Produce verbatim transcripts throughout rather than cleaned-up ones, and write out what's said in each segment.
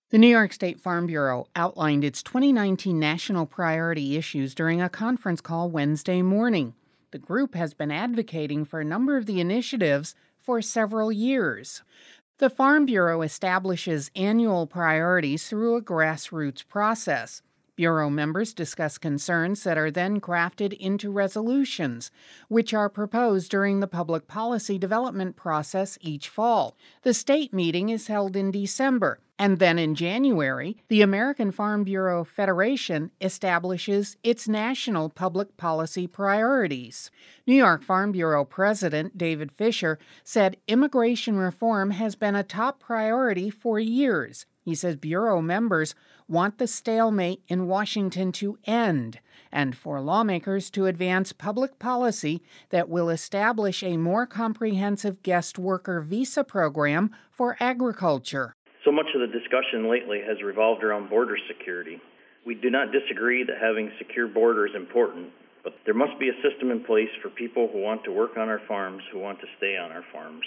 The New York State Farm Bureau outlined its twenty nineteen national priority issues during a conference call Wednesday morning. The group has been advocating for a number of the initiatives for several years. The Farm Bureau establishes annual priorities through a grassroots process. Bureau members discuss concerns that are then crafted into resolutions, which are proposed during the public policy development process each fall. The state meeting is held in December, and then in January, the American Farm Bureau Federation establishes its national public policy priorities. New York Farm Bureau President David Fisher said immigration reform has been a top priority for years. He says Bureau members want the stalemate in Washington to end and for lawmakers to advance public policy that will establish a more comprehensive guest worker visa program for agriculture. So much of the discussion lately has revolved around border security. We do not disagree that having secure borders is important, but there must be a system in place for people who want to work on our farms, who want to stay on our farms.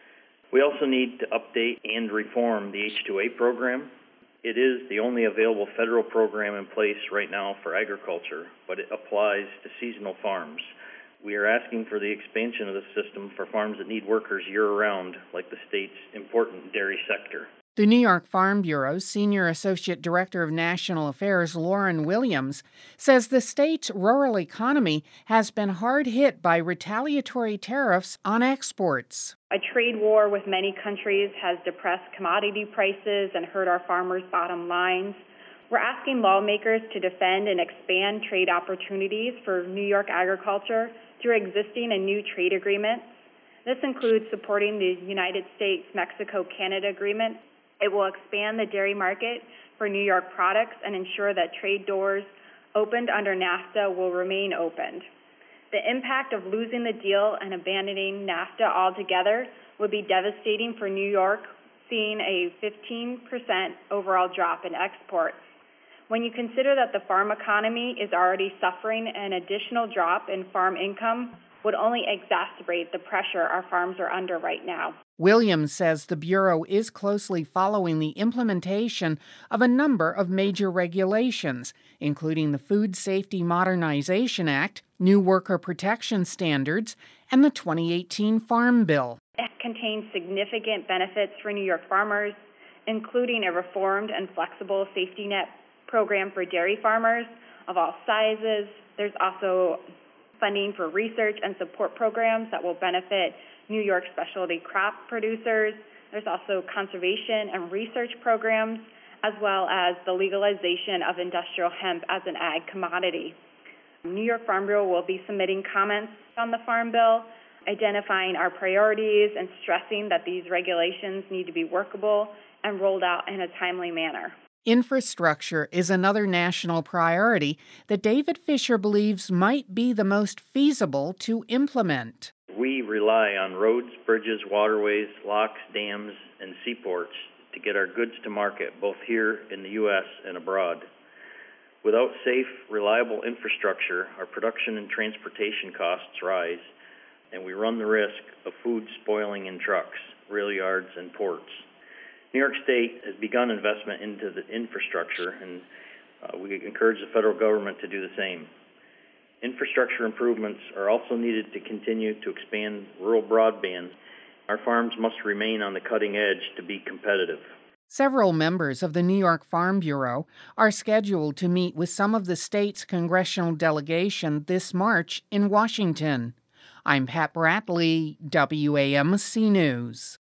We also need to update and reform the H two A program. It is the only available federal program in place right now for agriculture, but it applies to seasonal farms. We are asking for the expansion of the system for farms that need workers year-round, like the state's important dairy sector. The New York Farm Bureau's Senior Associate Director of National Affairs, Lauren Williams, says the state's rural economy has been hard hit by retaliatory tariffs on exports. A trade war with many countries has depressed commodity prices and hurt our farmers' bottom lines. We're asking lawmakers to defend and expand trade opportunities for New York agriculture through existing and new trade agreements. This includes supporting the United States-Mexico-Canada agreement. It will expand the dairy market for New York products and ensure that trade doors opened under NAFTA will remain opened. The impact of losing the deal and abandoning NAFTA altogether would be devastating for New York, seeing a fifteen percent overall drop in exports. When you consider that the farm economy is already suffering, an additional drop in farm income would only exacerbate the pressure our farms are under right now. Williams says the Bureau is closely following the implementation of a number of major regulations, including the Food Safety Modernization Act, new worker protection standards, and the twenty eighteen Farm Bill. It contains significant benefits for New York farmers, including a reformed and flexible safety net program for dairy farmers of all sizes. There's also funding for research and support programs that will benefit New York specialty crop producers. There's also conservation and research programs, as well as the legalization of industrial hemp as an ag commodity. New York Farm Bureau will be submitting comments on the Farm Bill, identifying our priorities and stressing that these regulations need to be workable and rolled out in a timely manner. Infrastructure is another national priority that David Fisher believes might be the most feasible to implement. We rely on roads, bridges, waterways, locks, dams, and seaports to get our goods to market, both here in the U S and abroad. Without safe, reliable infrastructure, our production and transportation costs rise, and we run the risk of food spoiling in trucks, rail yards, and ports. New York State has begun investment into the infrastructure, and uh, we encourage the federal government to do the same. Infrastructure improvements are also needed to continue to expand rural broadband. Our farms must remain on the cutting edge to be competitive. Several members of the New York Farm Bureau are scheduled to meet with some of the state's congressional delegation this March in Washington. I'm Pat Bradley, W A M C News.